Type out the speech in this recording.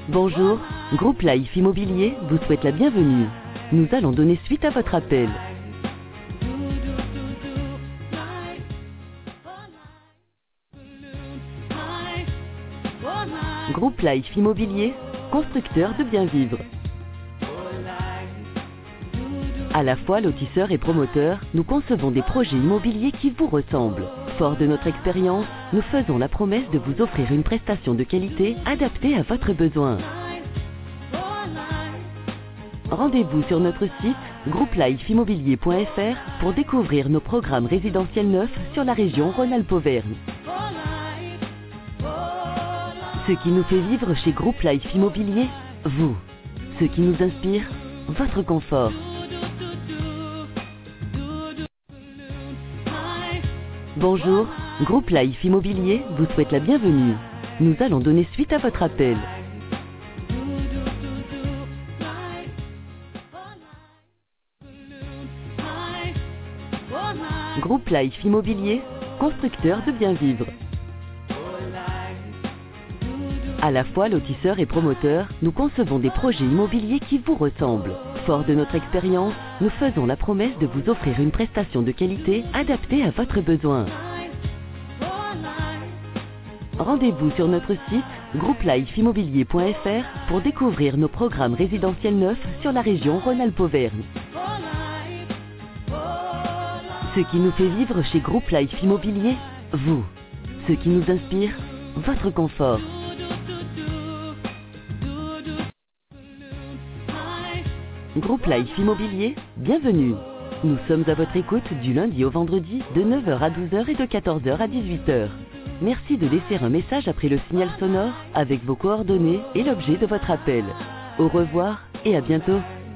Bonjour, Groupe Life Immobilier vous souhaite la bienvenue. Nous allons donner suite à votre appel. Groupe Life Immobilier, constructeur de bien vivre. À la fois lotisseur et promoteur, nous concevons des projets immobiliers qui vous ressemblent. Fort de notre expérience, nous faisons la promesse de vous offrir une prestation de qualité adaptée à votre besoin. Rendez-vous sur notre site groupelifeimmobilier.fr pour découvrir nos programmes résidentiels neufs sur la région Rhône-Alpes-Auvergne. Ce qui nous fait vivre chez Groupe Life Immobilier, vous. Ce qui nous inspire, votre confort. Bonjour, Groupe Life Immobilier vous souhaite la bienvenue. Nous allons donner suite à votre appel. Groupe Life Immobilier, constructeur de bien vivre. À la fois lotisseur et promoteur, nous concevons des projets immobiliers qui vous ressemblent. Fort de notre expérience, nous faisons la promesse de vous offrir une prestation de qualité adaptée à votre besoin. Rendez-vous sur notre site groupelifeimmobilier.fr pour découvrir nos programmes résidentiels neufs sur la région Rhône-Alpes-Auvergne. Ce qui nous fait vivre chez Groupe Life Immobilier, vous. Ce qui nous inspire, votre confort. Groupe Life Immobilier, bienvenue. Nous sommes à votre écoute du lundi au vendredi de 9h à 12h et de 14h à 18h. Merci de laisser un message après le signal sonore avec vos coordonnées et l'objet de votre appel. Au revoir et à bientôt.